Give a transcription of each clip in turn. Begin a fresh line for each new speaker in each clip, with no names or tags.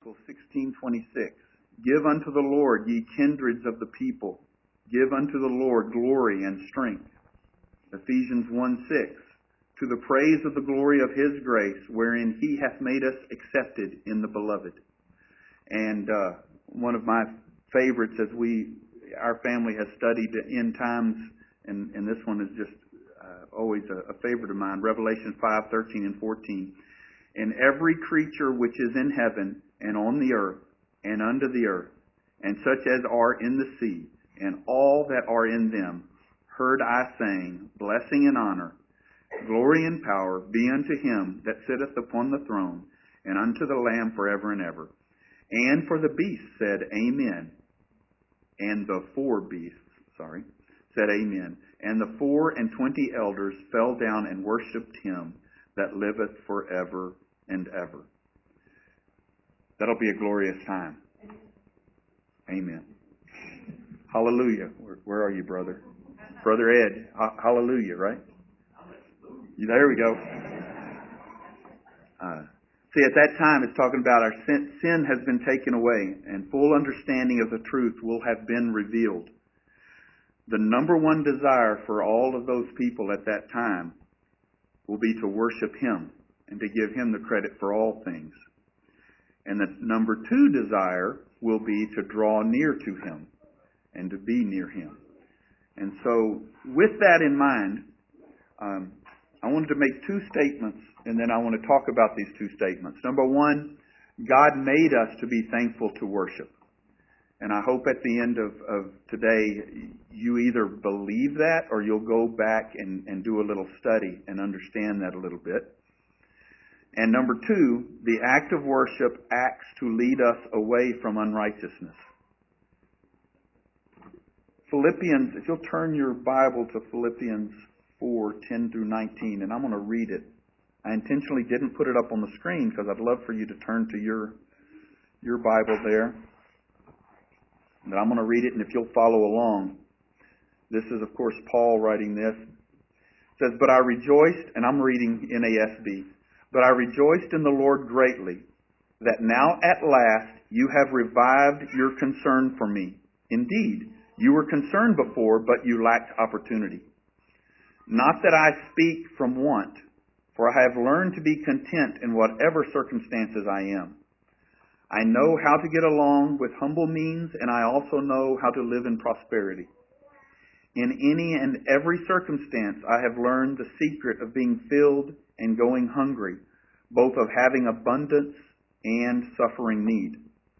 Chronicles 16:26. Give unto the Lord, ye kindreds of the people. Give unto the Lord glory and strength. Ephesians 1:6. To the praise of the glory of His grace, wherein He hath made us accepted in the Beloved. And one of my favorites, as our family has studied end times, and this one is just always a favorite of mine. Revelation 5:13 and 14. And every creature which is in heaven and on the earth and under the earth, and such as are in the sea, and all that are in them, heard I saying, blessing and honor, glory and power be unto Him that sitteth upon the throne, and unto the Lamb forever and ever. And for the beast said, Amen. And the four beasts, said Amen. And the 24 elders fell down and worshipped Him that liveth forever and ever. That'll be a glorious time. Amen. Hallelujah. Where are you, brother? Brother Ed. Hallelujah, right? There we go. See, at that time it's talking about our sin has been taken away and full understanding of the truth will have been revealed. The number one desire for all of those people at that time will be to worship Him and to give Him the credit for all things. And the number two desire will be to draw near to Him and to be near Him. And so, with that in mind, I wanted to make two statements, and then I want to talk about these two statements. Number one, God made us to be thankful to worship. And I hope at the end of today, you either believe that or you'll go back and do a little study and understand that a little bit. And number two, the act of worship acts to lead us away from unrighteousness. Philippians, if you'll turn your Bible to Philippians 4:10 through 19, and I'm going to read it. I intentionally didn't put it up on the screen because I'd love for you to turn to your Bible there. But I'm going to read it, and if you'll follow along. This is, of course, Paul writing this. It says, But I rejoiced, and I'm reading NASB, But I rejoiced in the Lord greatly, that now at last you have revived your concern for me. Indeed, you were concerned before, but you lacked opportunity. Not that I speak from want, for I have learned to be content in whatever circumstances I am. I know how to get along with humble means, and I also know how to live in prosperity. In any and every circumstance, I have learned the secret of being filled and going hungry, both of having abundance and suffering need.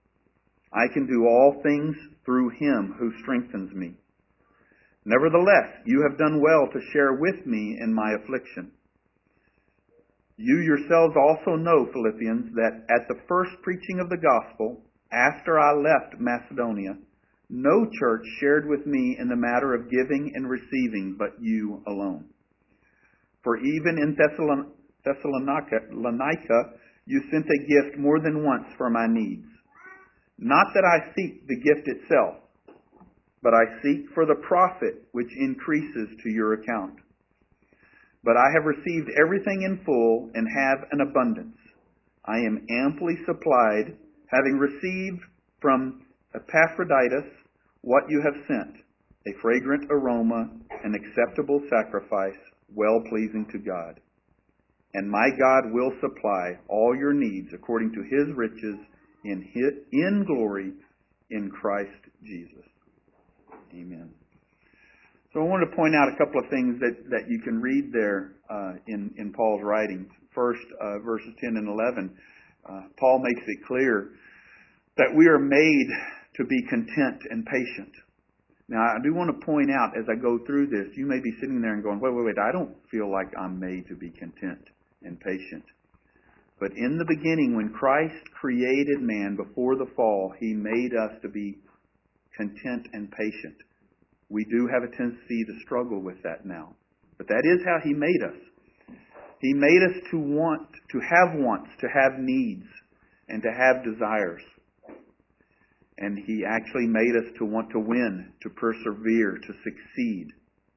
I can do all things through Him who strengthens me. Nevertheless, you have done well to share with me in my affliction. You yourselves also know, Philippians, that at the first preaching of the gospel, after I left Macedonia, no church shared with me in the matter of giving and receiving but you alone. For even in Thessalonica, you sent a gift more than once for my needs. Not that I seek the gift itself, but I seek for the profit which increases to your account. But I have received everything in full and have an abundance. I am amply supplied, having received from Epaphroditus what you have sent, a fragrant aroma, an acceptable sacrifice, well-pleasing to God. And my God will supply all your needs according to His riches in glory in Christ Jesus. Amen. So I wanted to point out a couple of things that you can read there in Paul's writings. First, verses 10 and 11, Paul makes it clear that we are made to be content and patient. Now, I do want to point out as I go through this, you may be sitting there and going, wait, I don't feel like I'm made to be content and patient. But in the beginning, when Christ created man before the fall, He made us to be content and patient. We do have a tendency to struggle with that now. But that is how He made us. He made us to want, to have wants, to have needs, and to have desires. And He actually made us to want to win, to persevere, to succeed.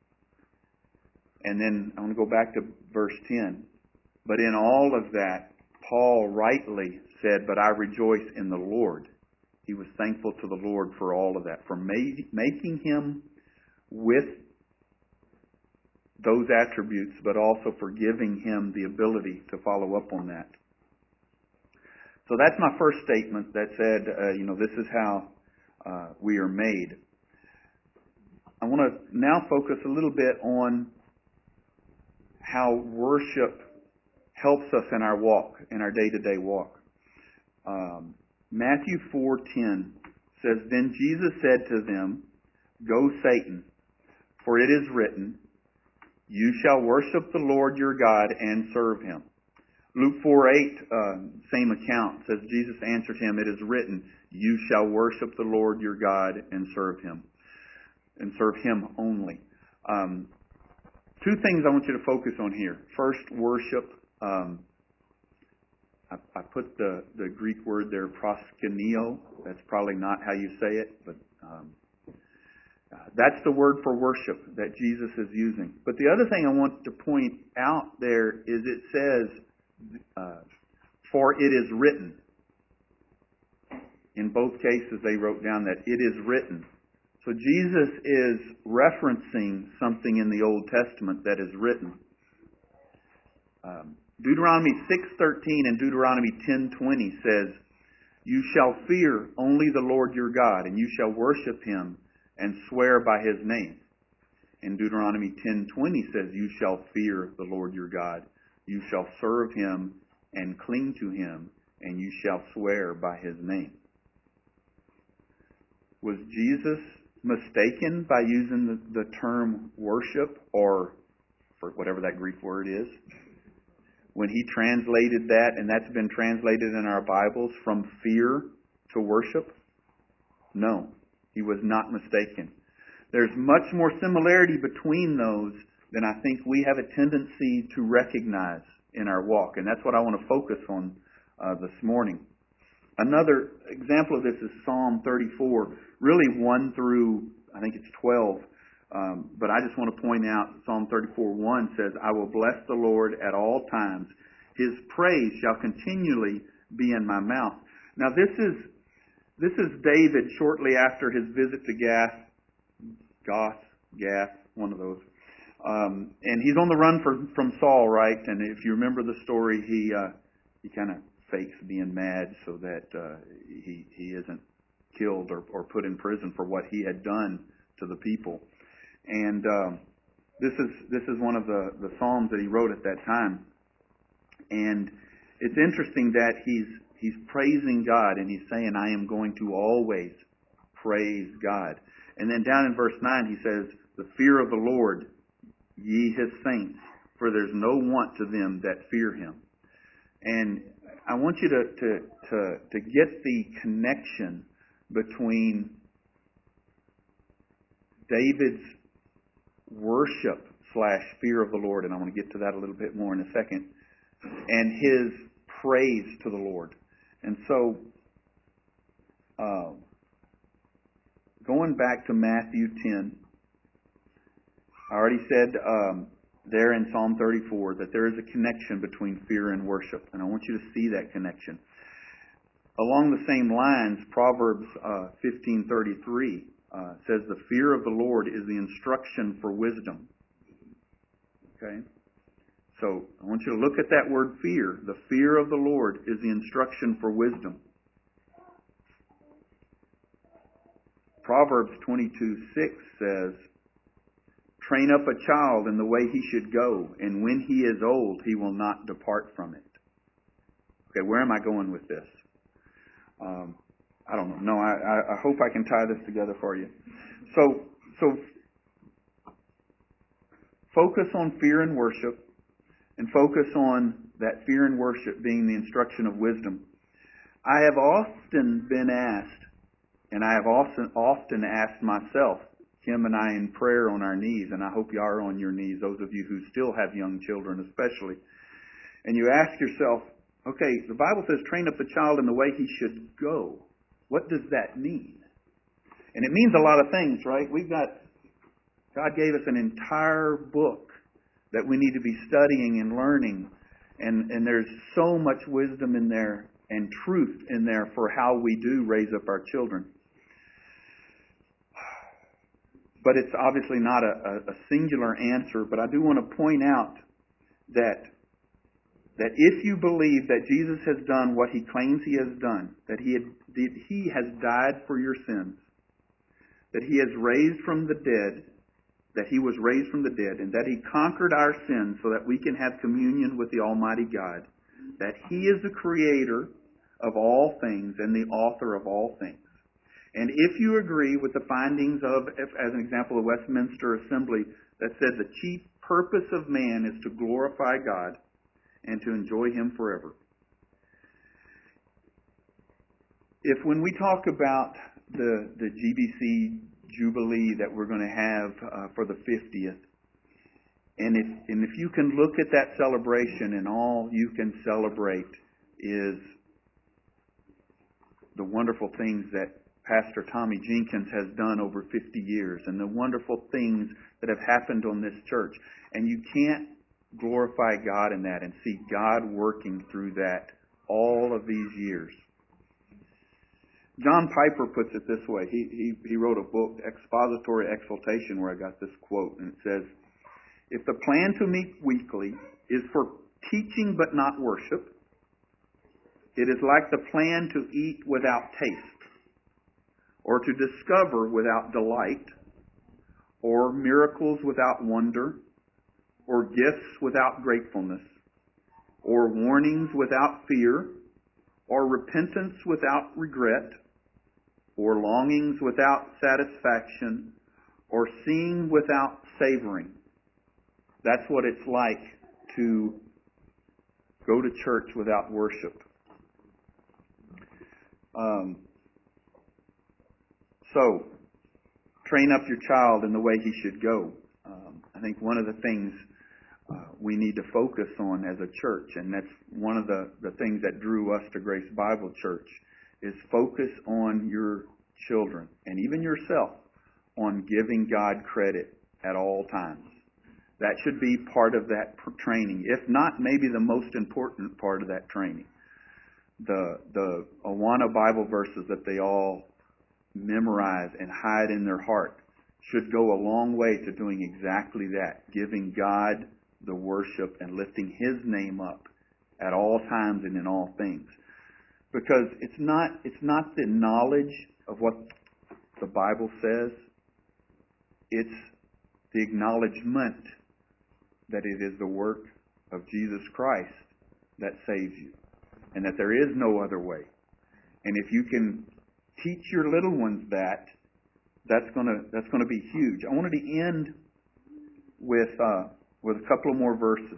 And then I want to go back to verse 10. But in all of that, Paul rightly said, "But I rejoice in the Lord." He was thankful to the Lord for all of that, for making him with those attributes, but also for giving him the ability to follow up on that. So that's my first statement that said, this is how we are made. I want to now focus a little bit on how worship helps us in our walk, in our day-to-day walk. Matthew 4:10 says, "Then Jesus said to them, 'Go, Satan, for it is written, you shall worship the Lord your God and serve him.'" Luke 4:8, same account, says, "Jesus answered him, 'It is written, you shall worship the Lord your God and serve him only.'" Two things I want you to focus on here. First, worship. I put the Greek word there, proskuneo. That's probably not how you say it, but that's the word for worship that Jesus is using. But the other thing I want to point out there is it says, "For it is written." In both cases, they wrote down that it is written. So Jesus is referencing something in the Old Testament that is written. Deuteronomy 6:13 and Deuteronomy 10:20 says, "You shall fear only the Lord your God, and you shall worship him and swear by his name." And Deuteronomy 10:20 says, "You shall fear the Lord your God. You shall serve him and cling to him, and you shall swear by his name." Was Jesus mistaken by using the term worship, or for whatever that Greek word is, when he translated that, and that's been translated in our Bibles, from fear to worship? No, he was not mistaken. There's much more similarity between those than I think we have a tendency to recognize in our walk, and that's what I want to focus on this morning. Another example of this is Psalm 34, really 1 through, I think it's 12. But I just want to point out Psalm 34:1 says, "I will bless the Lord at all times. His praise shall continually be in my mouth." Now this is David shortly after his visit to Gath, one of those. And he's on the run from Saul, right? And if you remember the story, he kind of fakes being mad so that he isn't killed or put in prison for what he had done to the people. And this is one of the psalms that he wrote at that time. And it's interesting that he's praising God, and he's saying, "I am going to always praise God." And then down in verse 9 he says, "The fear of the Lord, ye his saints, for there's no want to them that fear him." And I want you to get the connection between David's worship / fear of the Lord, and I want to get to that a little bit more in a second, and his praise to the Lord. And so, going back to Matthew 10, I already said there in Psalm 34 that there is a connection between fear and worship, and I want you to see that connection. Along the same lines, Proverbs 15:33 says, "The fear of the Lord is the instruction for wisdom." Okay? So I want you to look at that word fear. The fear of the Lord is the instruction for wisdom. Proverbs 22:6 says, "Train up a child in the way he should go, and when he is old, he will not depart from it." Okay, where am I going with this? I don't know. No, I hope I can tie this together for you. So focus on fear and worship, and focus on that fear and worship being the instruction of wisdom. I have often been asked, and I have often asked myself, Kim and I in prayer on our knees, and I hope you are on your knees, those of you who still have young children especially, and you ask yourself, okay, the Bible says train up the child in the way he should go. What does that mean? And it means a lot of things, right? God gave us an entire book that we need to be studying and learning, and there's so much wisdom in there and truth in there for how we do raise up our children. But it's obviously not a singular answer, but I do want to point out that if you believe that Jesus has done what He claims He has done, that He has died for your sins, that He has raised from the dead, that He was raised from the dead, and that He conquered our sins so that we can have communion with the Almighty God, that He is the creator of all things and the author of all things. And if you agree with the findings of, as an example, the Westminster Assembly that said the chief purpose of man is to glorify God and to enjoy Him forever. If when we talk about the GBC Jubilee that we're going to have for the 50th, and if you can look at that celebration and all you can celebrate is the wonderful things that Pastor Tommy Jenkins has done over 50 years and the wonderful things that have happened on this church, and you can't glorify God in that and see God working through that all of these years. John Piper puts it this way. He wrote a book, Expository Exaltation, where I got this quote, and it says, "If the plan to meet weekly is for teaching but not worship, it is like the plan to eat without taste, or to discover without delight, or miracles without wonder, or gifts without gratefulness, or warnings without fear, or repentance without regret, or longings without satisfaction, or seeing without savoring." That's what it's like to go to church without worship. So, train up your child in the way he should go. I think one of the things we need to focus on as a church, and that's one of the things that drew us to Grace Bible Church, is focus on your children, and even yourself, on giving God credit at all times. That should be part of that training, if not maybe the most important part of that training. The Awana Bible verses that they all memorize and hide in their heart should go a long way to doing exactly that, giving God the worship and lifting His name up at all times and in all things. Because it's not the knowledge of what the Bible says, it's the acknowledgement that it is the work of Jesus Christ that saves you, and that there is no other way. And if you can teach your little ones that, that's gonna be huge. I wanted to end with a couple of more verses.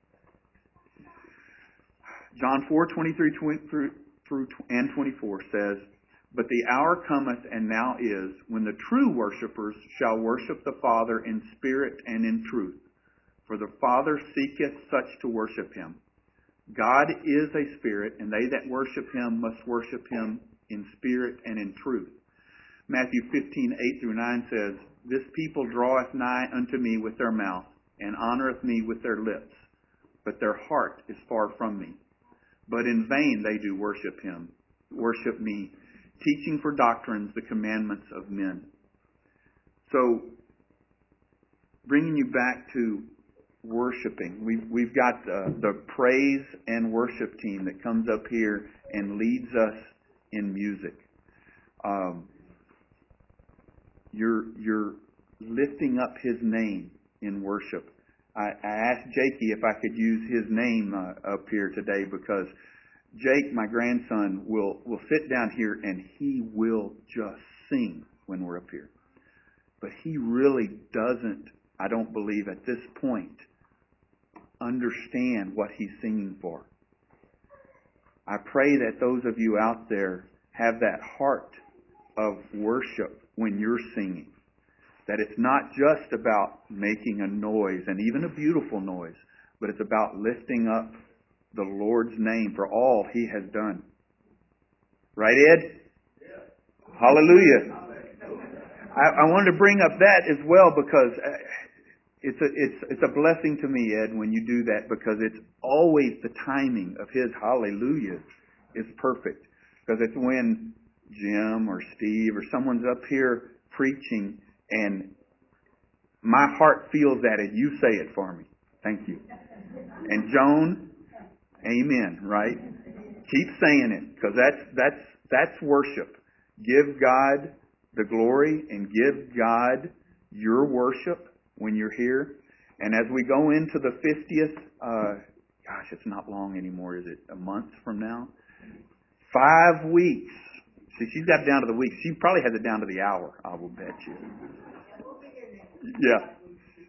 John 4:23 through and 24 says, "But the hour cometh, and now is, when the true worshipers shall worship the Father in spirit and in truth. For the Father seeketh such to worship Him. God is a spirit, and they that worship Him must worship Him in spirit and in truth." Matthew 15:8 through 9 says, "This people draweth nigh unto me with their mouth, and honoreth me with their lips, but their heart is far from me. But in vain they do worship me, teaching for doctrines the commandments of men." So, bringing you back to worshiping, we've got the praise and worship team that comes up here and leads us in music. You're lifting up His name in worship. I asked Jakey if I could use his name up here today, because Jake, my grandson, will sit down here and he will just sing when we're up here. But he really doesn't, I don't believe at this point, understand what he's singing for. I pray that those of you out there have that heart of worship when you're singing. That it's not just about making a noise, and even a beautiful noise, but it's about lifting up the Lord's name for all He has done. Right, Ed? Yeah. Hallelujah. I wanted to bring up that as well, because it's a blessing to me, Ed, when you do that, because it's always the timing of His hallelujah is perfect. Because it's when Jim or Steve or someone's up here preaching and my heart feels that and you say it for me. Thank you. And Joan, amen, right? Keep saying it, because that's worship. Give God the glory and give God your worship when you're here. And as we go into the 50th, gosh, it's not long anymore, is it? A month from now? 5 weeks. See, she's got it down to the weeks. She probably has it down to the hour, I will bet you. Yeah.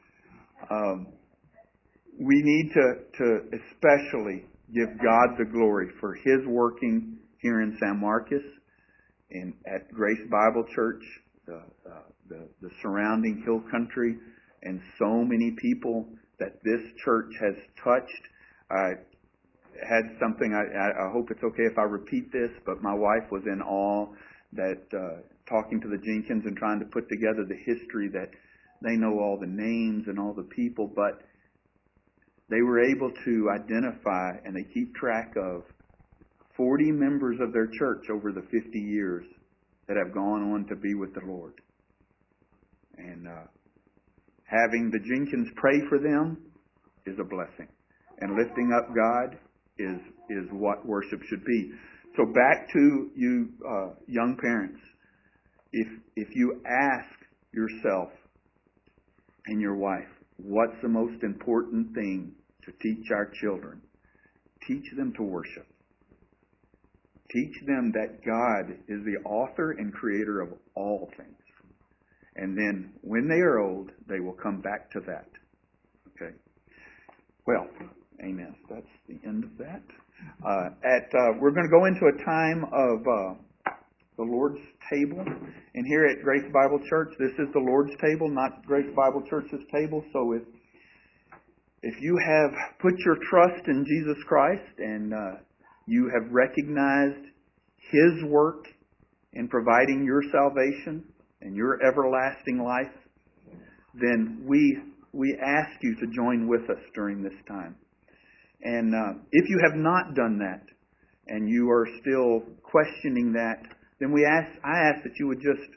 We need to especially give God the glory for His working here in San Marcos and at Grace Bible Church, the surrounding hill country, and so many people that this church has touched. I had something, I hope it's okay if I repeat this, but my wife was in awe that talking to the Jenkins and trying to put together the history, that they know all the names and all the people, but they were able to identify and they keep track of 40 members of their church over the 50 years that have gone on to be with the Lord. And having the Jenkins pray for them is a blessing. And lifting up God is what worship should be. So back to you young parents. If you ask yourself and your wife, what's the most important thing to teach our children? Teach them to worship. Teach them that God is the author and creator of all things. And then when they are old, they will come back to that. Okay? Well, amen. That's the end of that. We're going to go into a time of the Lord's table. And here at Grace Bible Church, this is the Lord's table, not Grace Bible Church's table. So if you have put your trust in Jesus Christ and you have recognized His work in providing your salvation and your everlasting life, then we ask you to join with us during this time. And if you have not done that and you are still questioning that, then I ask that you would just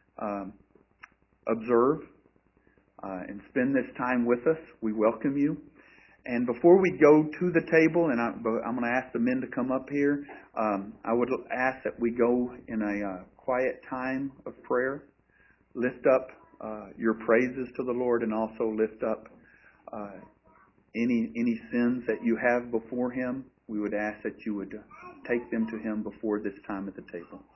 observe and spend this time with us. We welcome you. And before we go to the table, and I'm going to ask the men to come up here, I would ask that we go in a quiet time of prayer. Lift up your praises to the Lord, and also lift up any sins that you have before Him. We would ask that you would take them to Him before this time at the table.